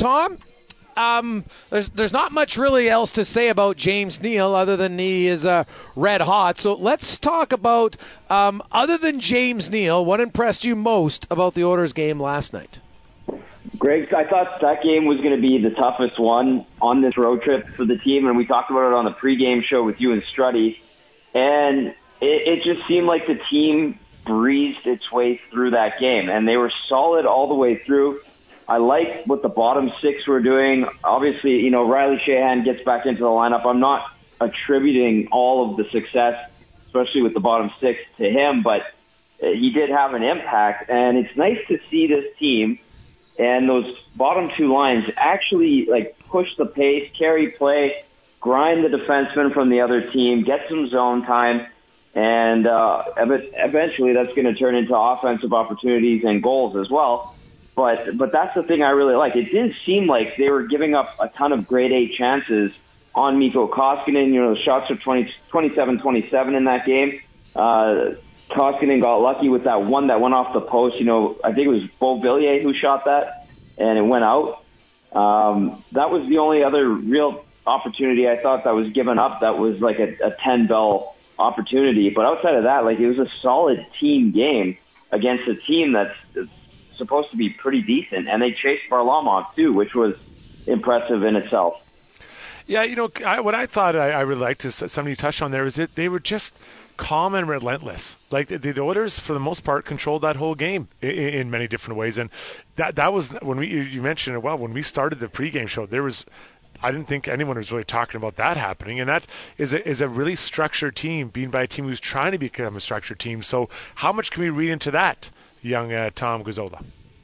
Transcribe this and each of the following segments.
Tom, there's not much really else to say about James Neal other than he is red hot. So let's talk about, other than James Neal, what impressed you most about the Oilers game last night? Greg, I thought that game was going to be the toughest one on this road trip for the team, and we talked about it on the pregame show with you and Struddy, and it just seemed like the team breezed its way through that game, and they were solid all the way through. I like what the bottom six were doing. Obviously, Riley Sheahan gets back into the lineup. I'm not attributing all of the success, especially with the bottom six, to him, but he did have an impact, and it's nice to see this team and those bottom two lines actually push the pace, carry play, grind the defensemen from the other team, get some zone time, and eventually that's going to turn into offensive opportunities and goals as well. But that's the thing I really like. It didn't seem like they were giving up a ton of grade A chances on Mikko Koskinen. The shots are 27-27 in that game. Koskinen got lucky with that one that went off the post. I think it was Beauvillier who shot that, and it went out. That was the only other real opportunity I thought that was given up that was like a 10-bell opportunity. But outside of that, it was a solid team game against a team that's supposed to be pretty decent, and they chased Varlamov too, which was impressive in itself. Yeah, what I thought I really liked is somebody touched on there is that they were just calm and relentless. The Oilers, for the most part, controlled that whole game in many different ways, and that was when you mentioned it well. When we started the pregame show, I didn't think anyone was really talking about that happening, and that is a really structured team, being by a team who's trying to become a structured team. So how much can we read into that, young Tom Guzzola?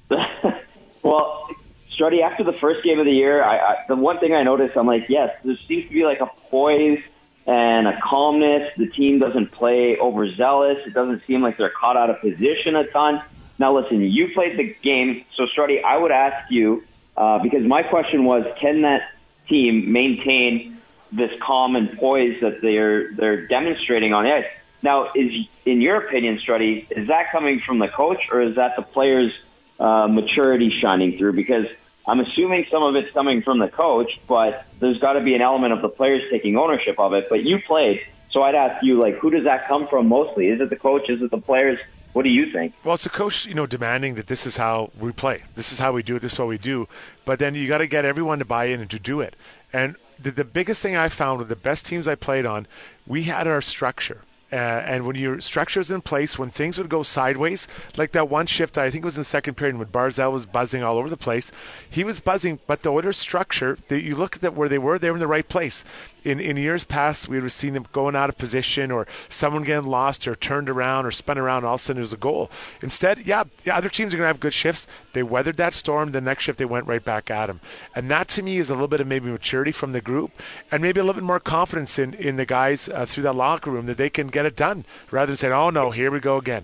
Well, Struddy, after the first game of the year, the one thing I noticed, I'm like, yes, there seems to be a poise and a calmness. The team doesn't play overzealous. It doesn't seem like they're caught out of position a ton. Now, listen, you played the game, so Struddy, I would ask you, because my question was, can that team maintain this calm and poise that they're demonstrating on the ice? Now, in your opinion, Struddy, is that coming from the coach, or is that the players' maturity shining through? Because I'm assuming some of it's coming from the coach, but there's got to be an element of the players taking ownership of it. But you played, so I'd ask you, who does that come from mostly? Is it the coach? Is it the players? What do you think? Well, it's the coach, demanding that this is how we play. This is how we do it. This is what we do. But then you got to get everyone to buy in and to do it. And the biggest thing I found with the best teams I played on, we had our structure. And when your structure is in place, when things would go sideways, like that one shift, I think it was in the second period when Barzal was buzzing all over the place. He was buzzing, but the Oilers' structure, you look at where they were in the right place. In years past, we would have seen them going out of position or someone getting lost or turned around or spun around, and all of a sudden it was a goal. Instead, other teams are going to have good shifts. They weathered that storm. The next shift, they went right back at them. And that, to me, is a little bit of maybe maturity from the group and maybe a little bit more confidence in the guys through that locker room that they can get it done rather than saying, oh, no, here we go again.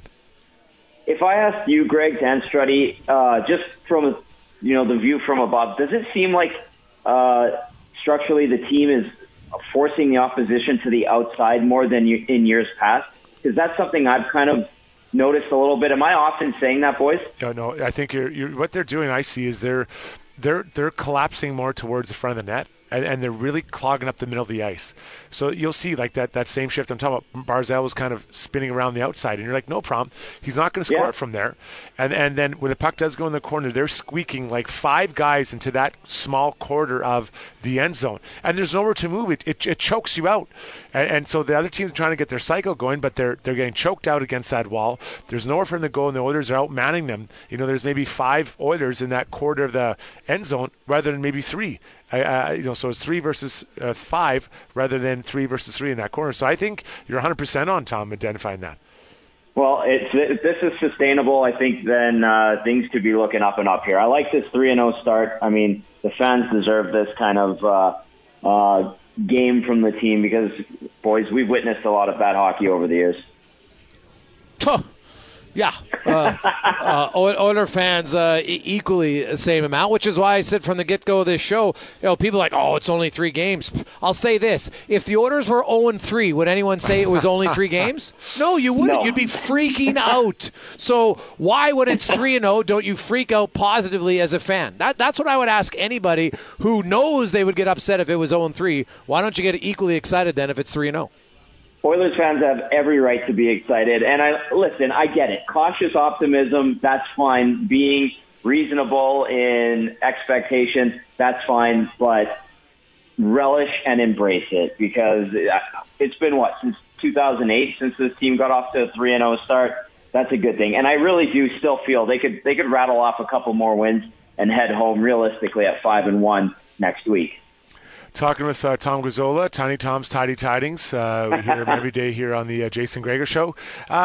If I asked you, Greg Dan Struddy, just from the view from above, does it seem like structurally the team is forcing the opposition to the outside more than in years past? Because that's something I've kind of noticed a little bit. Am I often saying that, boys? No, I think what they're doing, I see, is they're collapsing more towards the front of the net. And they're really clogging up the middle of the ice. So you'll see that same shift I'm talking about. Barzal was kind of spinning around the outside, and you're like, no problem. He's not going to score it from there. And then when the puck does go in the corner, they're squeaking like five guys into that small quarter of the end zone. And there's nowhere to move. It chokes you out. And so the other team's trying to get their cycle going, but they're getting choked out against that wall. There's nowhere for them to go, and the Oilers are out-manning them. There's maybe five Oilers in that quarter of the end zone rather than maybe three. So it's 3 versus 5 rather than 3 versus 3 in that corner. So I think you're 100% on, Tom, identifying that. Well, if this is sustainable, I think then things could be looking up and up here. I like this 3-0 start. I mean, the fans deserve this kind of game from the team because, boys, we've witnessed a lot of bad hockey over the years. Yeah, Oiler fans equally the same amount, which is why I said from the get-go of this show, people are like, oh, it's only 3 games. I'll say this. If the Oilers were 0-3, would anyone say it was only 3 games? No, you wouldn't. No. You'd be freaking out. So why, when it's 3-0, don't you freak out positively as a fan? That's what I would ask anybody who knows they would get upset if it was 0-3. Why don't you get equally excited then if it's 3-0? Oilers fans have every right to be excited. And I get it. Cautious optimism, that's fine. Being reasonable in expectation, that's fine. But relish and embrace it, because it's been, since 2008, since this team got off to a 3-0 start. That's a good thing. And I really do still feel they could rattle off a couple more wins and head home realistically at 5-1 next week. Talking with Tom Gazzola, Tiny Tom's Tidy Tidings. We hear him every day here on the Jason Gregor Show.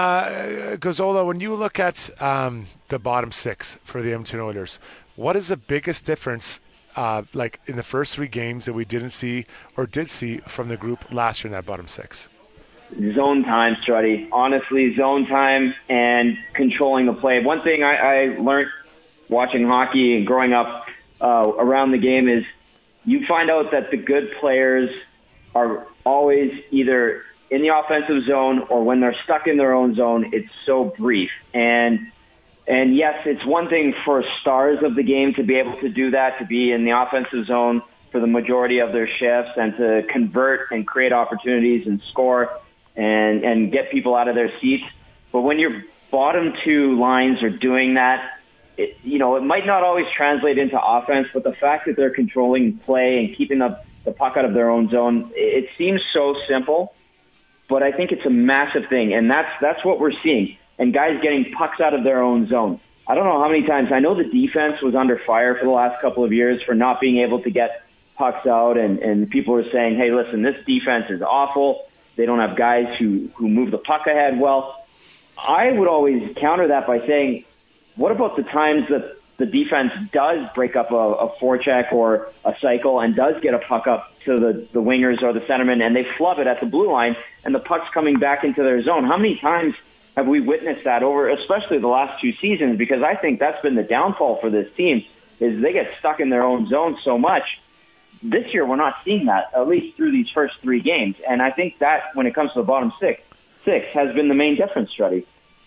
Gazzola, when you look at the bottom 6 for the Edmonton Oilers, what is the biggest difference like in the first 3 games that we didn't see or did see from the group last year in that bottom 6? Zone time, Struddy. Honestly, zone time and controlling the play. One thing I learned watching hockey and growing up around the game is you find out that the good players are always either in the offensive zone or when they're stuck in their own zone, it's so brief. And yes, it's one thing for stars of the game to be able to do that, to be in the offensive zone for the majority of their shifts and to convert and create opportunities and score and get people out of their seats. But when your bottom 2 lines are doing that, it might not always translate into offense, but the fact that they're controlling play and keeping the puck out of their own zone, it seems so simple, but I think it's a massive thing, and that's what we're seeing. And guys getting pucks out of their own zone. I don't know how many times, I know the defense was under fire for the last couple of years for not being able to get pucks out, and people are saying, hey, listen, this defense is awful. They don't have guys who move the puck ahead well. I would always counter that by saying, what about the times that the defense does break up a forecheck or a cycle and does get a puck up to the wingers or the centerman and they flub it at the blue line and the puck's coming back into their zone? How many times have we witnessed that over, especially the last 2 seasons? Because I think that's been the downfall for this team, is they get stuck in their own zone so much. This year, we're not seeing that, at least through these first 3 games. And I think that, when it comes to the bottom six has been the main difference, Struddy.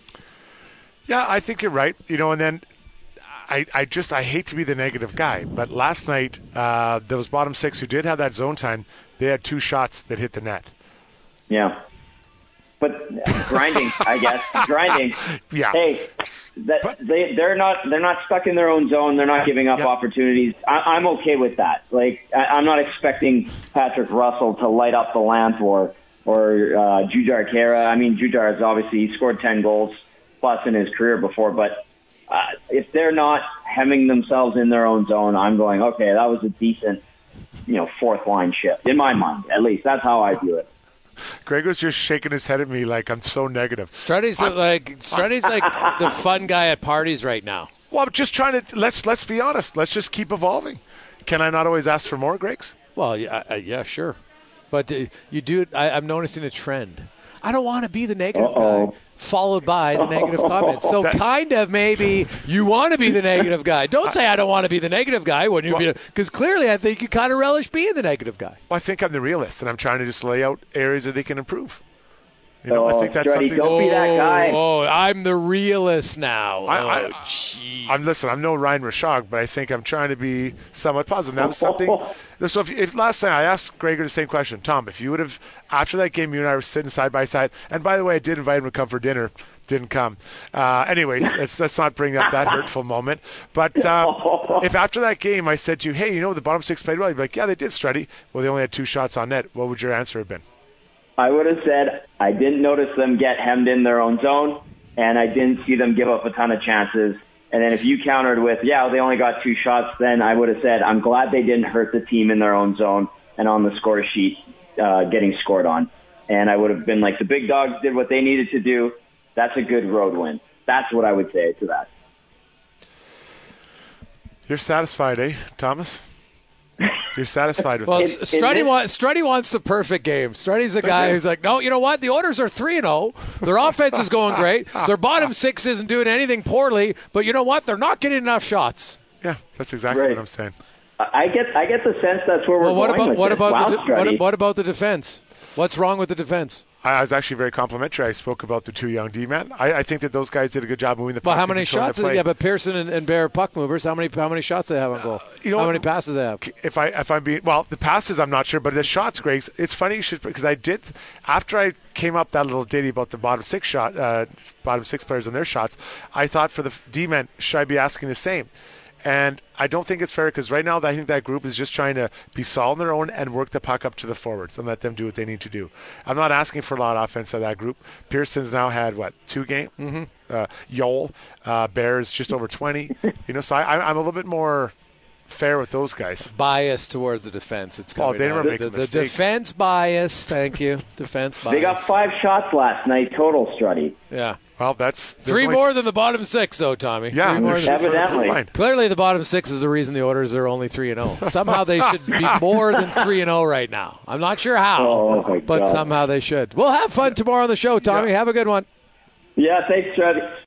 Yeah, I think you're right. And then I hate to be the negative guy, but last night, those bottom 6 who did have that zone time, they had 2 shots that hit the net. Yeah. But grinding, I guess. Grinding. Yeah. Hey, they're not stuck in their own zone. They're not giving up opportunities. I'm okay with that. Like, I'm not expecting Patrick Russell to light up the lamp or Jujhar Khaira. I mean, Jujhar he scored 10 goals plus in his career before, but if they're not hemming themselves in their own zone, I'm going, okay, that was a decent, 4th line shift in my mind. At least that's how I view it. Gregor's just shaking his head at me like I'm so negative. Struddy's like the fun guy at parties right now. Well, I'm just trying to let's be honest. Let's just keep evolving. Can I not always ask for more, Gregs? Well, yeah, sure. But you do. I'm noticing a trend. I don't want to be the negative guy, followed by the negative comments. So maybe you want to be the negative guy. Don't say I don't want to be the negative guy when you because clearly I think you kind of relish being the negative guy. Well, I think I'm the realist, and I'm trying to just lay out areas that they can improve. I think that's Struddy, something. Don't be that guy. I'm the realist now. I'm no Ryan Rishaug, but I think I'm trying to be somewhat positive. That was something. So if last night I asked Gregor the same question, Tom, if you would have, after that game, you and I were sitting side by side, and by the way, I did invite him to come for dinner, didn't come. Anyways, let's not bring up that hurtful moment. But if after that game I said to you, hey, the bottom 6 played well, you'd be like, yeah, they did, Struddy. Well, they only had 2 shots on net. What would your answer have been? I would have said I didn't notice them get hemmed in their own zone, and I didn't see them give up a ton of chances. And then if you countered with, they only got 2 shots, then I would have said, I'm glad they didn't hurt the team in their own zone and on the score sheet getting scored on. And I would have been like, the big dogs did what they needed to do. That's a good road win. That's what I would say to that. You're satisfied, eh, Thomas? You're satisfied with Well, it. Struddy wants the perfect game. Struddy's the guy who's like, no, you know what? The Oilers are 3-0. Their offense is going great. Their bottom six isn't doing anything poorly. But you know what? They're not getting enough shots. Yeah, that's exactly what I'm saying. I get the sense that's where we're going with this. What about the defense? What's wrong with the defense? I was actually very complimentary. I spoke about the two young D-men. I think that those guys did a good job moving the puck. Well, how many shots? Yeah, but Pearson and Bear puck movers. How many shots they have on goal? How many passes they have? If I'm being the passes, I'm not sure, but the shots, Greg. It's funny you should, because I did after I came up that little ditty about the bottom six players and their shots. I thought for the D-men, should I be asking the same? And I don't think it's fair, because right now I think that group is just trying to be solid on their own and work the puck up to the forwards and let them do what they need to do. I'm not asking for a lot of offense out of that group. Pearson's now had, 2 games? Mm-hmm. Yoel, Bears just over 20. So I'm a little bit more fair with those guys. Bias towards the defense. It's coming they never make a the mistake. Defense bias. Thank you. Defense bias. They got 5 shots last night total, Struddy. Yeah. Well, that's 3 more than the bottom 6, though, Tommy. Yeah, evidently. Clearly, the bottom 6 is the reason the Oilers are only 3-0. Somehow they should be more than 3-0 right now. I'm not sure how, but somehow they should. We'll have fun tomorrow on the show, Tommy. Have a good one. Yeah, thanks, Struddy.